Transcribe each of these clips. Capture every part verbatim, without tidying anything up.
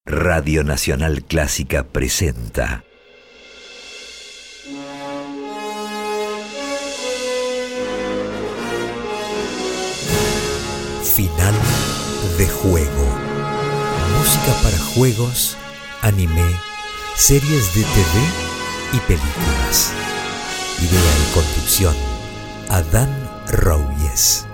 Radio Nacional Clásica presenta Final de Juego. Música para juegos, anime, series de T V y películas. Idea y conducción, Adán Rouies.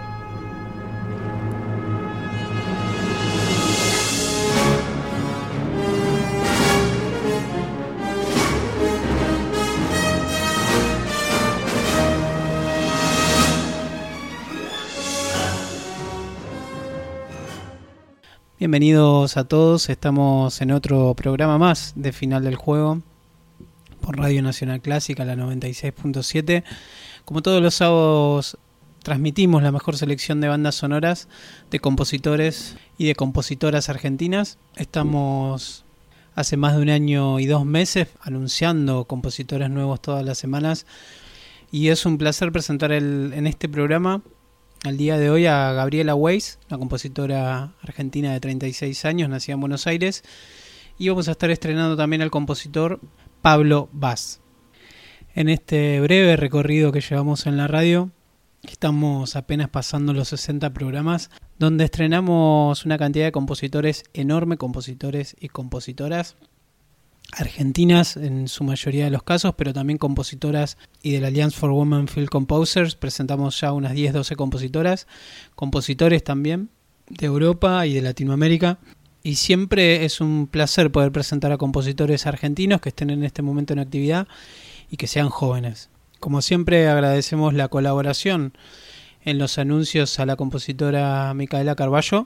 Bienvenidos a todos, estamos en otro programa más de Final del Juego por Radio Nacional Clásica, la noventa y seis punto siete. Como todos los sábados transmitimos la mejor selección de bandas sonoras de compositores y de compositoras argentinas. Estamos hace más de un año y dos meses anunciando compositores nuevos todas las semanas y es un placer presentar el, en este programa al día de hoy a Gabriela Weiss, una compositora argentina de treinta y seis años, nacida en Buenos Aires, y vamos a estar estrenando también al compositor Pablo Bas. En este breve recorrido que llevamos en la radio, estamos apenas pasando los sesenta programas, donde estrenamos una cantidad de compositores enorme, compositores y compositoras argentinas en su mayoría de los casos, pero también compositoras y de la Alliance for Women Field Composers. Presentamos ya unas diez doce compositoras, compositores también de Europa y de Latinoamérica, y siempre es un placer poder presentar a compositores argentinos que estén en este momento en actividad y que sean jóvenes. Como siempre, agradecemos la colaboración en los anuncios a la compositora Micaela Carballo,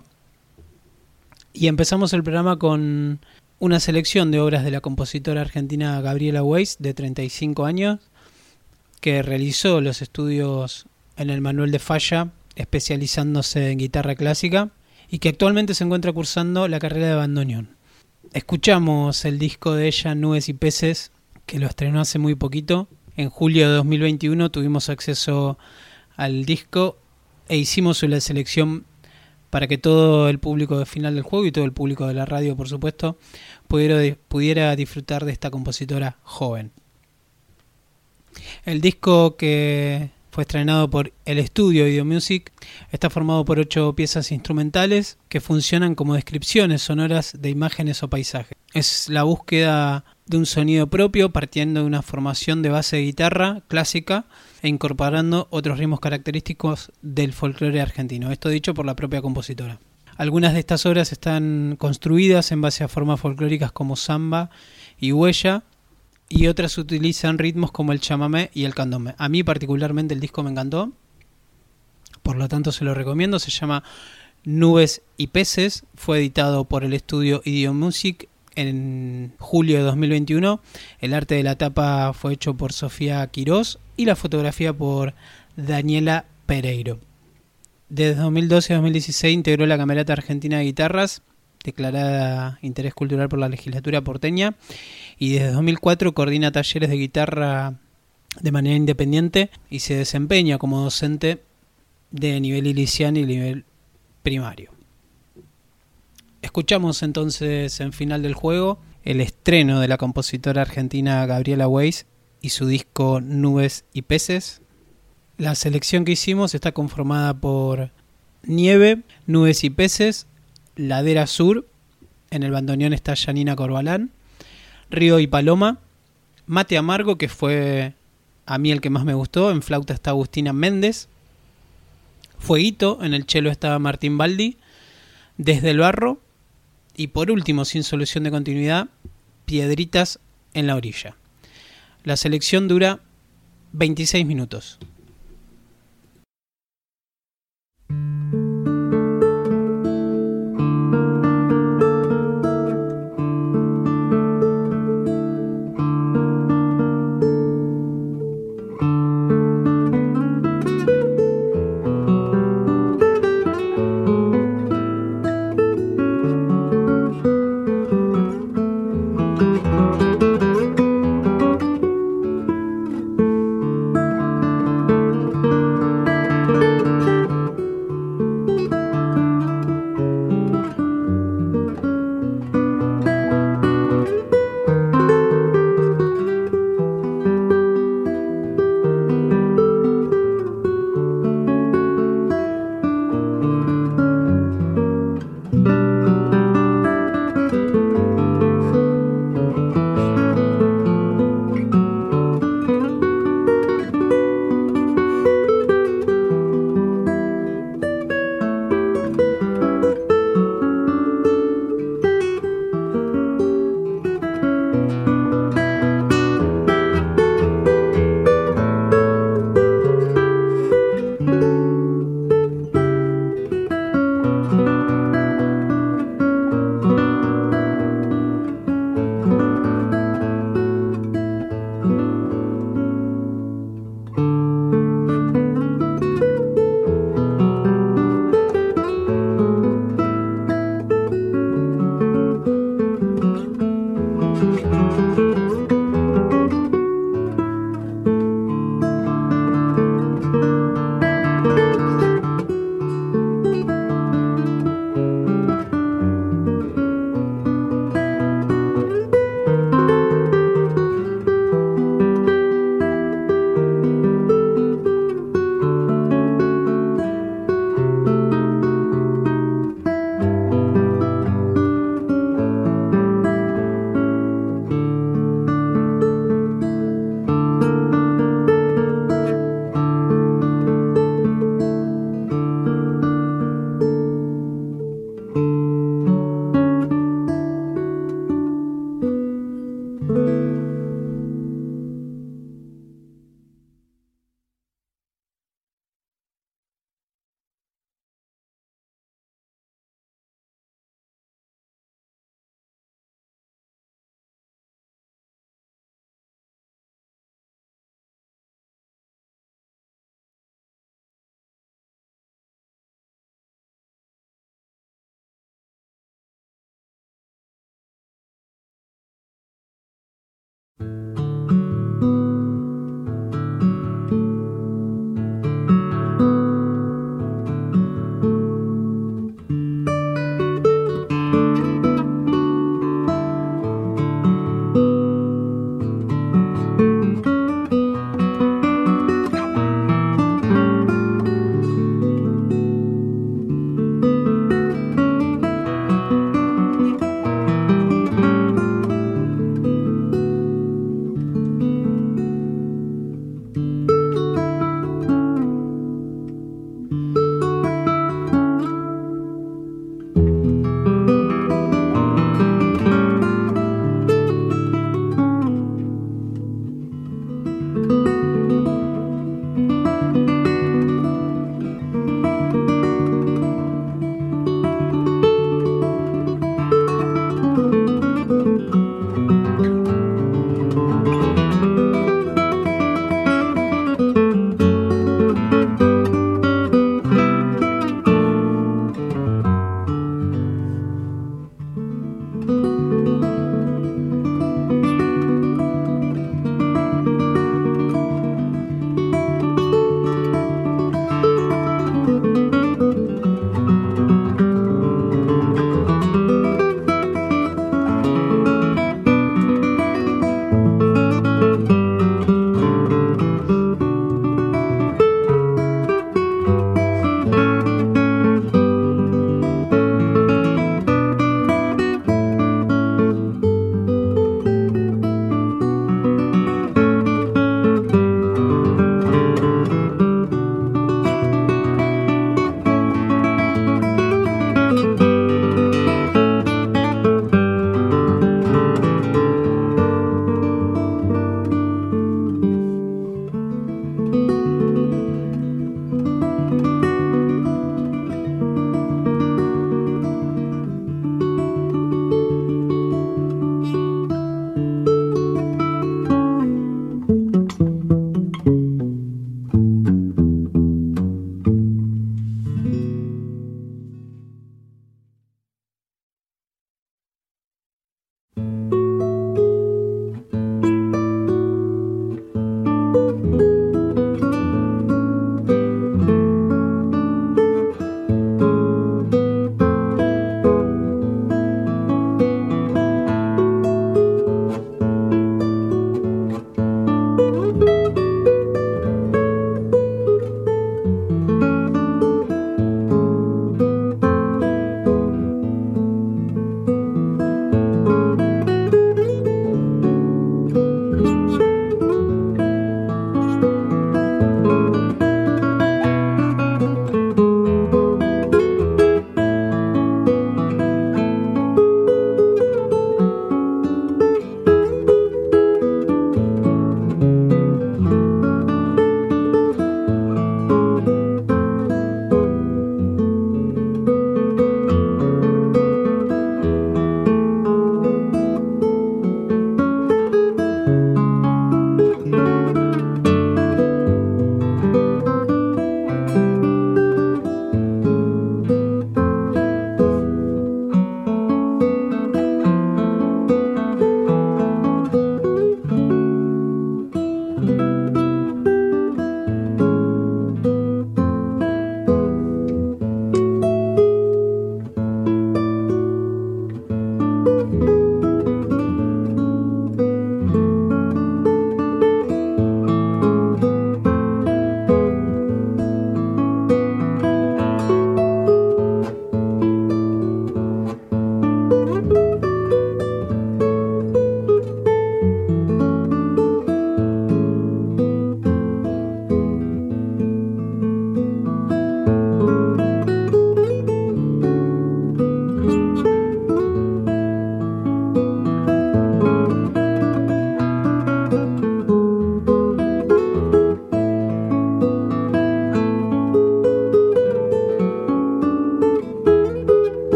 y empezamos el programa con una selección de obras de la compositora argentina Gabriela Weiss, de treinta y cinco años, que realizó los estudios en el Manuel de Falla, especializándose en guitarra clásica, y que actualmente se encuentra cursando la carrera de bandoneón. Escuchamos el disco de ella, Nubes y Peces, que lo estrenó hace muy poquito. En julio de dos mil veintiuno tuvimos acceso al disco e hicimos una selección para que todo el público de Final del Juego y todo el público de la radio, por supuesto, pudiera, pudiera disfrutar de esta compositora joven. El disco, que fue estrenado por el estudio Ideo Music, está formado por ocho piezas instrumentales que funcionan como descripciones sonoras de imágenes o paisajes. Es la búsqueda de un sonido propio, partiendo de una formación de base de guitarra clásica e incorporando otros ritmos característicos del folclore argentino. Esto dicho por la propia compositora. Algunas de estas obras están construidas en base a formas folclóricas como samba y huella, y otras utilizan ritmos como el chamamé y el candombe. A mí particularmente el disco me encantó, por lo tanto se lo recomiendo. Se llama Nubes y Peces, fue editado por el estudio Ideo Music en julio de dos mil veintiuno. El arte de la tapa fue hecho por Sofía Quirós y la fotografía por Daniela Pereiro. Desde dos mil doce a dos mil dieciséis integró la Camerata Argentina de Guitarras, declarada interés cultural por la legislatura porteña, y desde dos mil cuatro coordina talleres de guitarra de manera independiente y se desempeña como docente de nivel inicial y nivel primario. Escuchamos entonces en Final del Juego el estreno de la compositora argentina Gabriela Weiss y su disco Nubes y Peces. La selección que hicimos está conformada por Nieve, Nubes y Peces, Ladera Sur, en el bandoneón está Janina Corbalán, Río y Paloma, Mate Amargo, que fue a mí el que más me gustó, en flauta está Agustina Méndez, Fueguito, en el cello está Martín Baldi, Desde el Barro, y por último, sin solución de continuidad, Piedritas en la orilla. La selección dura veintiséis minutos.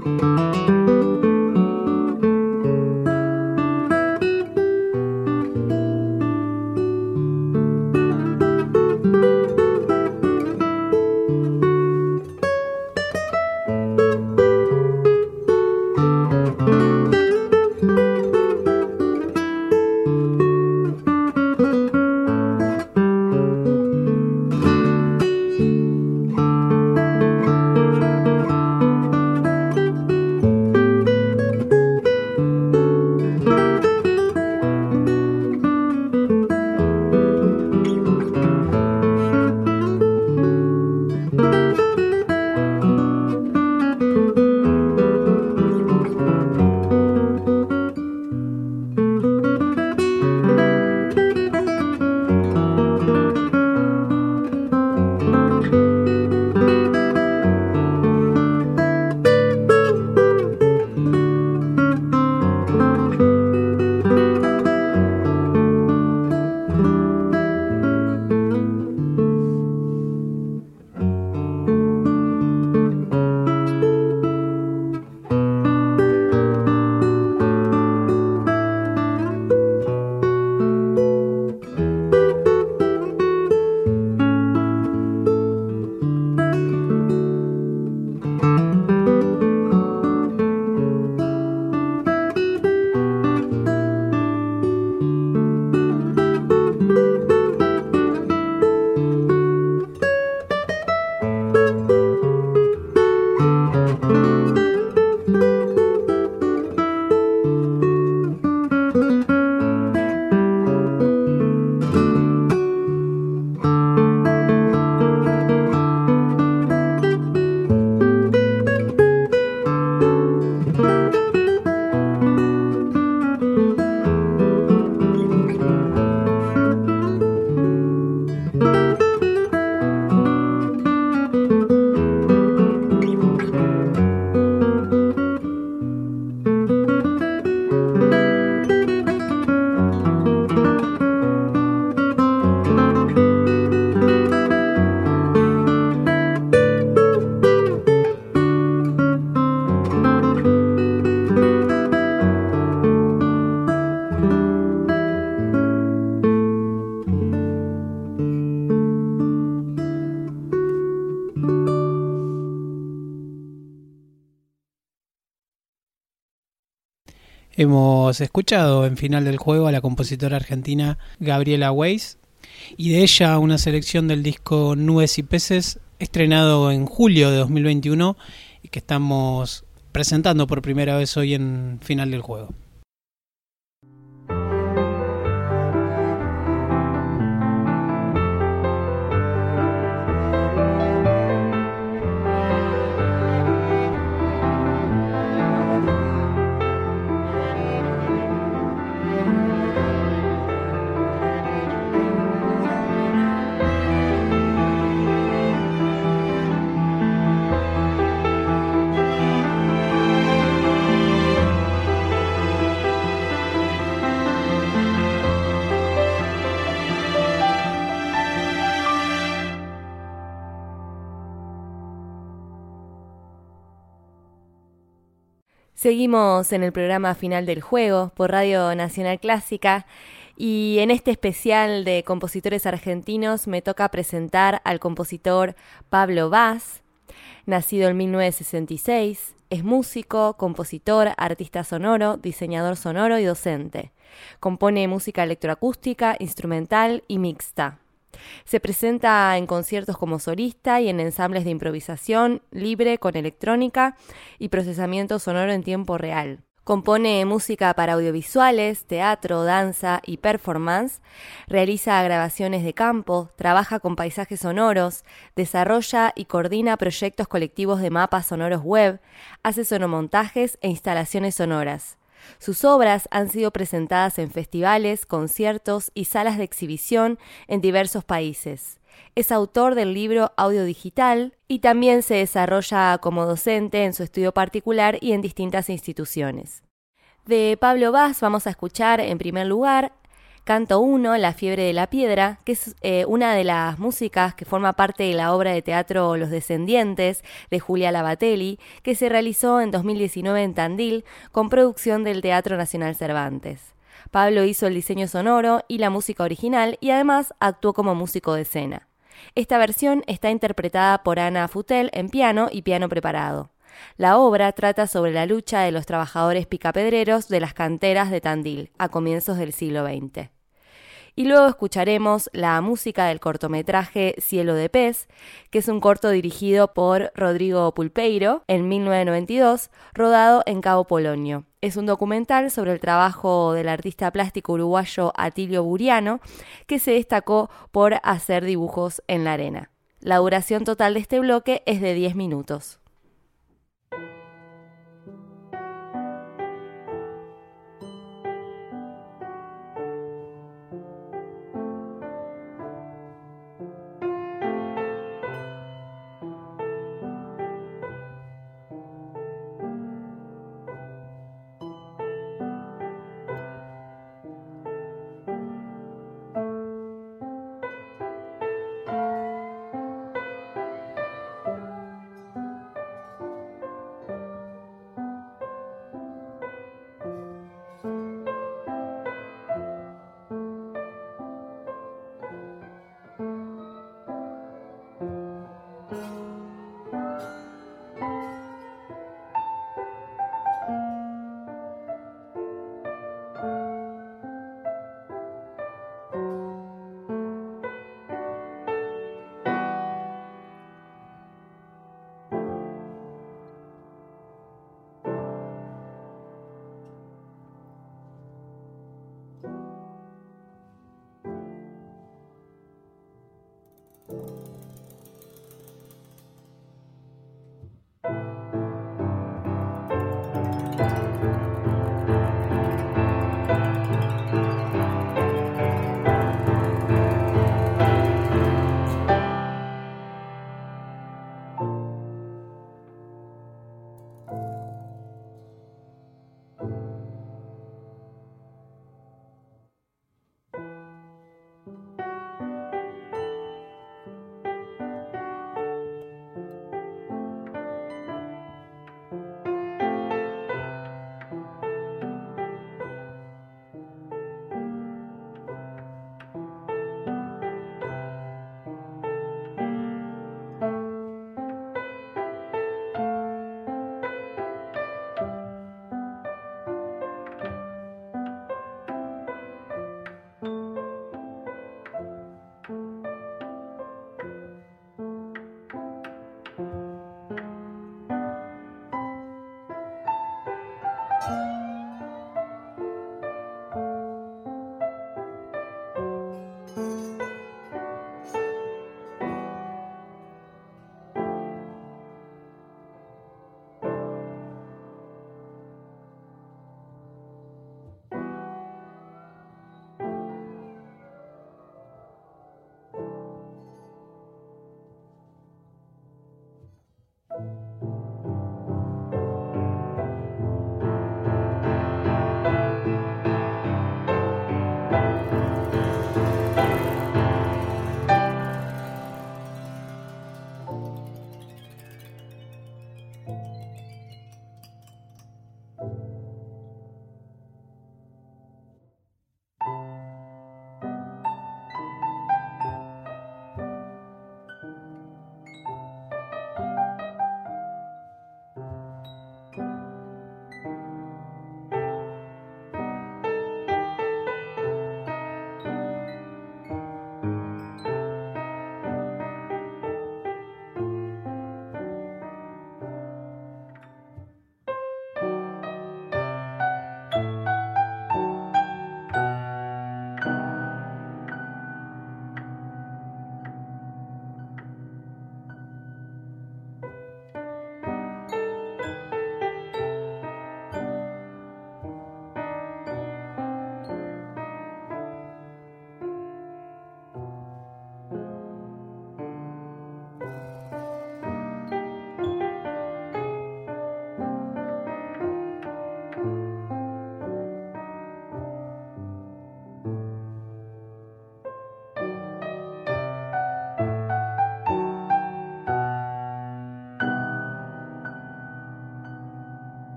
Hemos escuchado en Final del Juego a la compositora argentina Gabriela Weiss y de ella una selección del disco Nubes y Peces, estrenado en julio de dos mil veintiuno y que estamos presentando por primera vez hoy en Final del Juego. Seguimos en el programa Final del Juego por Radio Nacional Clásica y en este especial de compositores argentinos me toca presentar al compositor Pablo Bas, nacido en mil novecientos sesenta y seis, es músico, compositor, artista sonoro, diseñador sonoro y docente. Compone música electroacústica, instrumental y mixta. Se presenta en conciertos como solista y en ensambles de improvisación libre con electrónica y procesamiento sonoro en tiempo real. Compone música para audiovisuales, teatro, danza y performance, realiza grabaciones de campo, trabaja con paisajes sonoros, desarrolla y coordina proyectos colectivos de mapas sonoros web, hace sonomontajes e instalaciones sonoras. Sus obras han sido presentadas en festivales, conciertos y salas de exhibición en diversos países. Es autor del libro Audio Digital y también se desarrolla como docente en su estudio particular y en distintas instituciones. De Pablo Bas vamos a escuchar en primer lugar Canto uno, La fiebre de la piedra, que es eh, una de las músicas que forma parte de la obra de teatro Los Descendientes de Julia Labatelli, que se realizó en dos mil diecinueve en Tandil con producción del Teatro Nacional Cervantes. Pablo hizo el diseño sonoro y la música original y además actuó como músico de escena. Esta versión está interpretada por Ana Futel en piano y piano preparado. La obra trata sobre la lucha de los trabajadores picapedreros de las canteras de Tandil a comienzos del siglo veinte. Y luego escucharemos la música del cortometraje Cielo de Pez, que es un corto dirigido por Rodrigo Pulpeiro en mil novecientos noventa y dos, rodado en Cabo Polonio. Es un documental sobre el trabajo del artista plástico uruguayo Atilio Buriano, que se destacó por hacer dibujos en la arena. La duración total de este bloque es de diez minutos.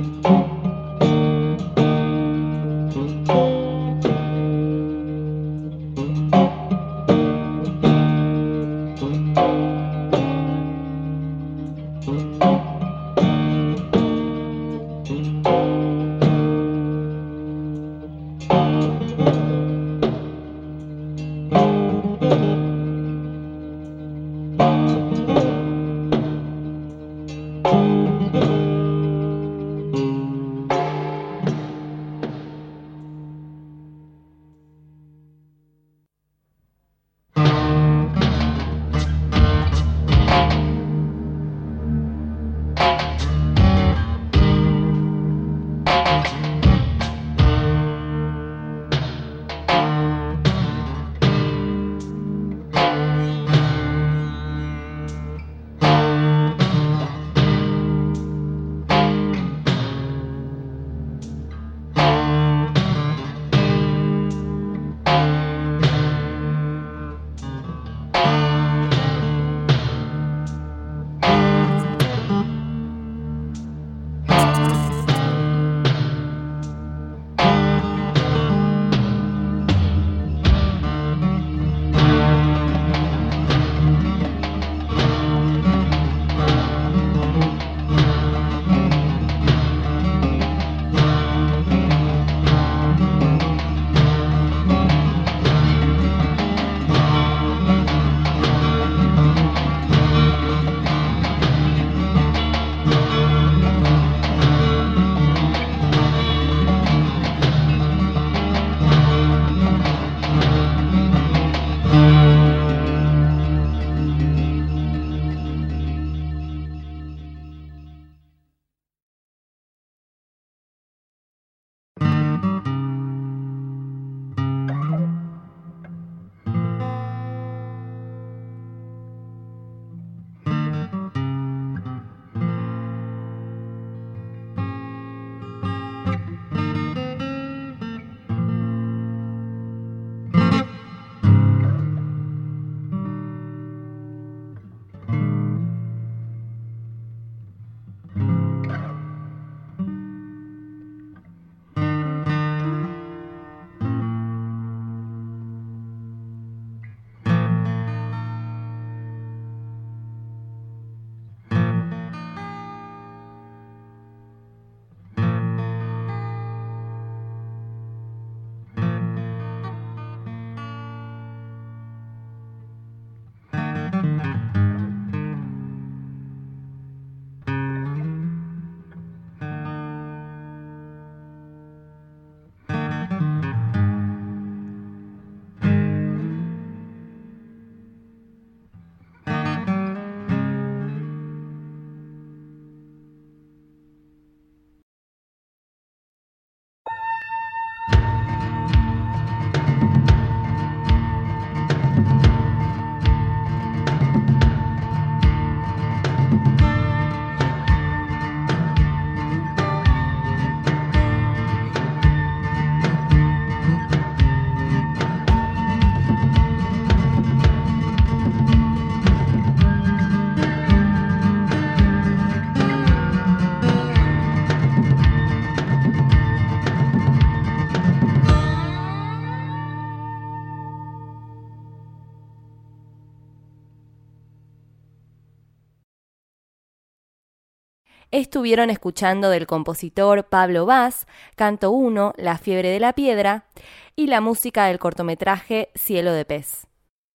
Estuvieron escuchando del compositor Pablo Bas, Canto uno, La fiebre de la piedra, y la música del cortometraje Cielo de pez.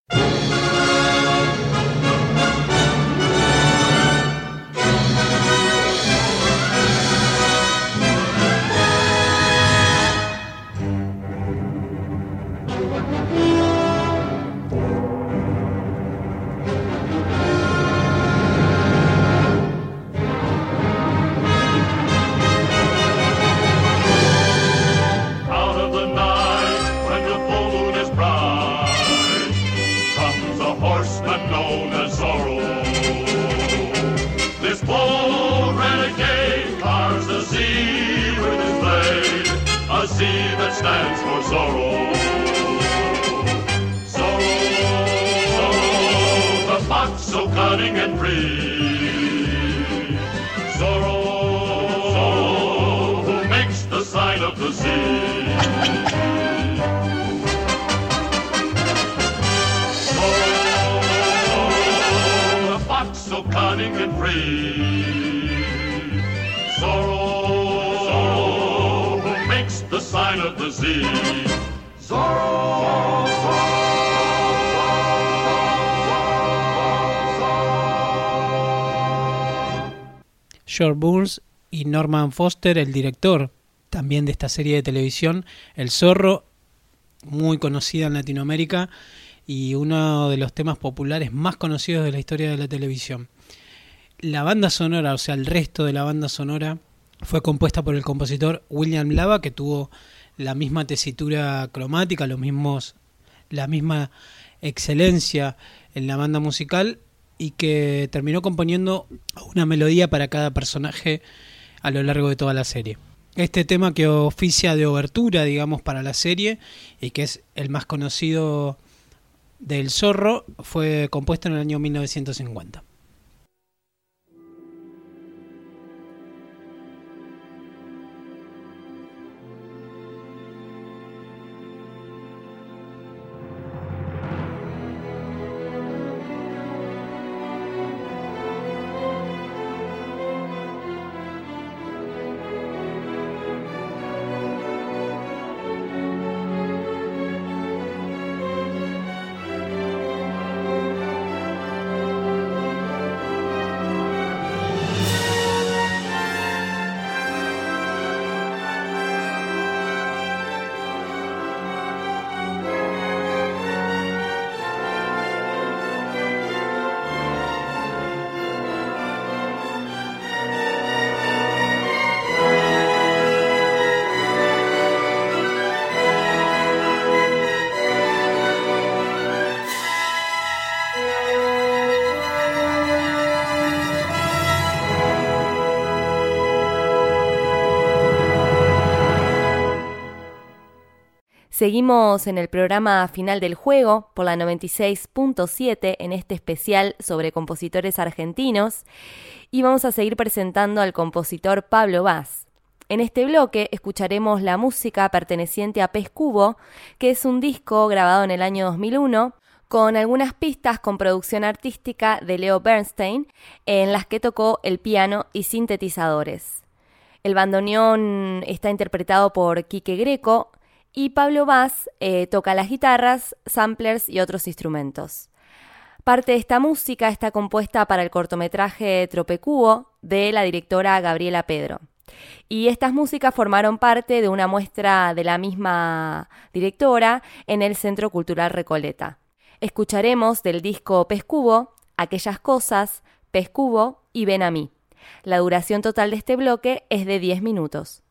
That stands for sorrow. Sorrow, sorrow, the fox so cunning and free. Sorrow, sorrow, the sea. Sorrow, the fox so cunning and free. Sorrow, Sorrow, who makes the sign of the Z. Zorro, George Burns y Norman Foster, el director también de esta serie de televisión, El Zorro, muy conocida en Latinoamérica y uno de los temas populares más conocidos de la historia de la televisión. La banda sonora, o sea, el resto de la banda sonora, fue compuesta por el compositor William Lava, que tuvo la misma tesitura cromática, los mismos, la misma excelencia en la banda musical, y que terminó componiendo una melodía para cada personaje a lo largo de toda la serie. Este tema que oficia de obertura, digamos, para la serie, y que es el más conocido del Zorro, fue compuesto en el año mil novecientos cincuenta. Seguimos en el programa Final del Juego por la noventa y seis punto siete en este especial sobre compositores argentinos y vamos a seguir presentando al compositor Pablo Bas. En este bloque escucharemos la música perteneciente a Pez Cubo, que es un disco grabado en el año dos mil uno con algunas pistas con producción artística de Leo Bernstein en las que tocó el piano y sintetizadores. El bandoneón está interpretado por Quique Greco y Pablo Bas eh, toca las guitarras, samplers y otros instrumentos. Parte de esta música está compuesta para el cortometraje Tropecubo de la directora Gabriela Pedro. Y estas músicas formaron parte de una muestra de la misma directora en el Centro Cultural Recoleta. Escucharemos del disco Pez Cubo, Aquellas Cosas, Pez Cubo y Ven a mí. La duración total de este bloque es de diez minutos.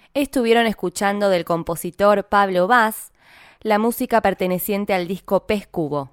Estuvieron escuchando del compositor Pablo Bas la música perteneciente al disco Pez Cubo.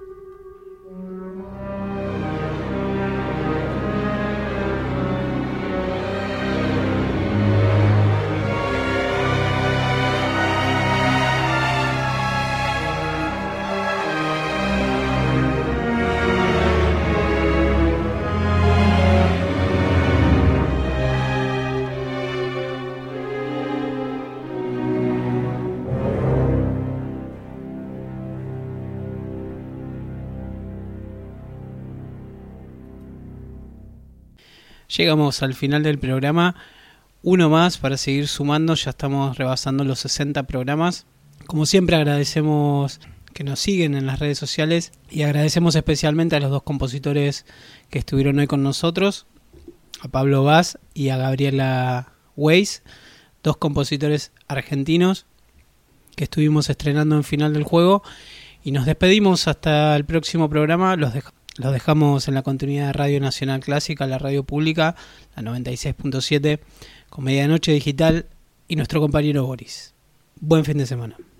Llegamos al final del programa, uno más para seguir sumando, ya estamos rebasando los sesenta programas. Como siempre agradecemos que nos siguen en las redes sociales y agradecemos especialmente a los dos compositores que estuvieron hoy con nosotros, a Pablo Bas y a Gabriela Weiss, dos compositores argentinos que estuvimos estrenando en Final del Juego, y nos despedimos hasta el próximo programa. Los dejamos. Los dejamos en la continuidad de Radio Nacional Clásica, la radio pública, la noventa y seis punto siete, con Medianoche Digital y nuestro compañero Boris. Buen fin de semana.